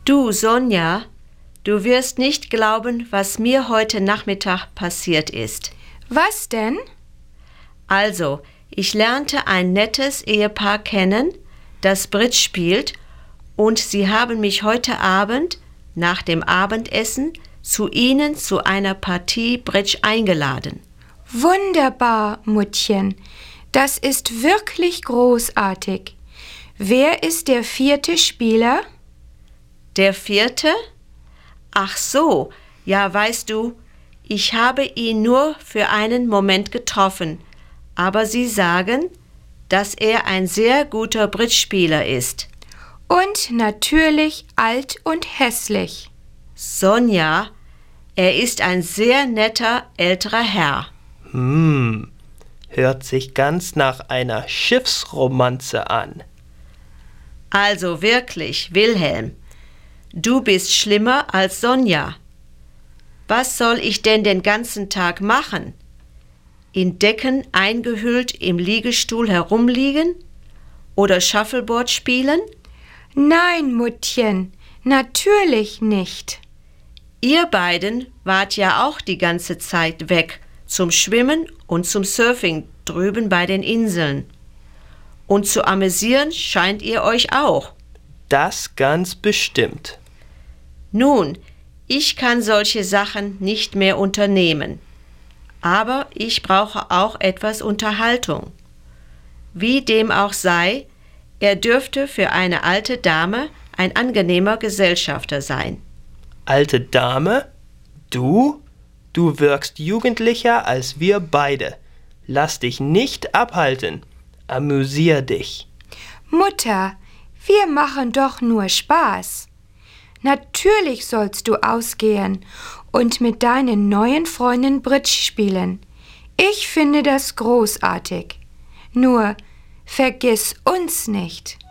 Du, Sonja, du wirst nicht glauben, was mir heute Nachmittag passiert ist. Was denn? Also, ich lernte ein nettes Ehepaar kennen, das Bridge spielt, und sie haben mich heute Abend, nach dem Abendessen, zu ihnen zu einer Partie Bridge eingeladen. Wunderbar, Muttchen. Das ist wirklich großartig. Wer ist der 4. Spieler? Der 4.? Ach so, ja, weißt du, ich habe ihn nur für einen Moment getroffen, aber sie sagen, dass er ein sehr guter Bridge-Spieler ist. Und natürlich alt und hässlich. Sonja, er ist ein sehr netter älterer Herr. Hört sich ganz nach einer Schiffsromanze an. Also wirklich, Wilhelm, du bist schlimmer als Sonja. Was soll ich denn den ganzen Tag machen? In Decken eingehüllt im Liegestuhl herumliegen? Oder Shuffleboard spielen? Nein, Muttchen, natürlich nicht. Ihr beiden wart ja auch die ganze Zeit weg zum Schwimmen und zum Surfing drüben bei den Inseln. Und zu amüsieren scheint ihr euch auch. Das ganz bestimmt. Nun, ich kann solche Sachen nicht mehr unternehmen. Aber ich brauche auch etwas Unterhaltung. Wie dem auch sei, er dürfte für eine alte Dame ein angenehmer Gesellschafter sein. Alte Dame? Du? Du wirkst jugendlicher als wir beide. Lass dich nicht abhalten. Amüsier dich. Mutter, wir machen doch nur Spaß. Natürlich sollst du ausgehen und mit deinen neuen Freunden Bridge spielen. Ich finde das großartig. Nur vergiss uns nicht.